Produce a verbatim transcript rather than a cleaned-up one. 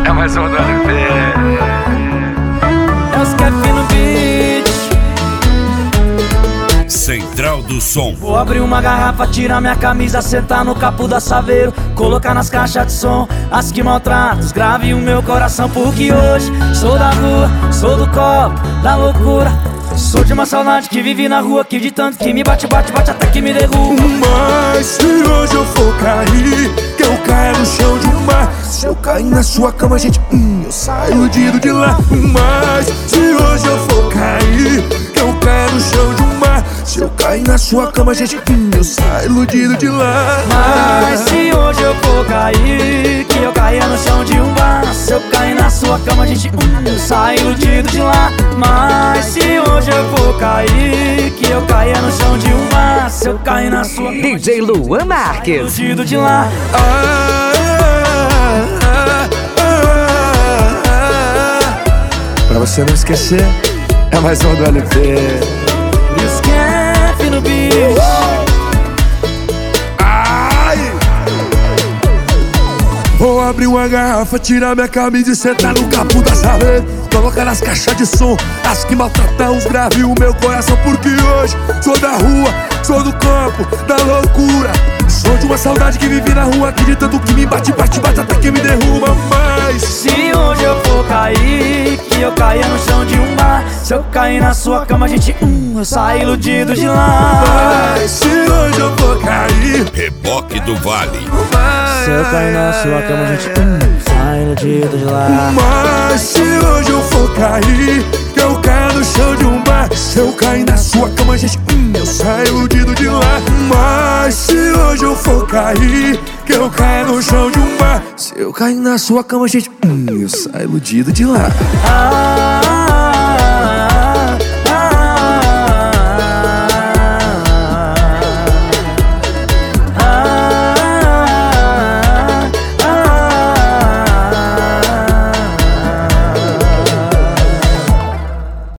É mais um do L P. É os Kef no beat. Central do Som. Vou abrir uma garrafa, tirar minha camisa, sentar no capo da Saveiro, colocar nas caixas de som as que maltratam, os grave o meu coração. Porque hoje sou da rua, sou do copo, da loucura. Sou de uma saudade que vive na rua, que de tanto que me bate, bate, bate até que me derruba. Mas se hoje eu for cair, que eu caia no chão de um mar. Se eu cair na sua cama, gente, hum, eu saio iludido de lá. Mas se hoje eu for cair, que eu caia no chão de um mar. Se eu cair na sua cama, gente, hum, eu saio iludido de lá. Mas se hoje eu for cair, que eu caia no chão de um bar. Se eu cair na sua cama, gente, hum, eu saio iludido de lá. Mas se hoje eu for cair, que eu caia no chão de um bar. Se eu cair na sua cama, D J Luan Marques. iludido de lá. Ah, ah, ah, ah. Pra você não esquecer, é mais um do L P. E os Kef no beat. Vou abrir uma garrafa, tirar minha camisa e sentar no capo da Saveiro, colocar nas caixas de som as que maltratam os graves o meu coração. Porque hoje sou da rua, sou do campo, da loucura. Sou de uma saudade que vive na rua, que de tanto que me bate, bate, bate até que me derruba. Mas se hoje eu for cair, que eu caia no chão de um bar. Se eu cair na sua cama, gente, hum, eu saio iludido de lá. Mas se hoje eu for cair, Reboque do Vale. Se eu cair na sua cama, gente, hum, saio iludido de lá. Mas se hoje eu for cair, que eu caia no chão de um bar. Se eu cair na sua cama, gente, hum, eu saio iludido de lá. Mas se hoje eu for cair, que eu caia no chão de um bar. Se eu cair na sua cama, gente, hum, eu saio iludido de lá. Ah,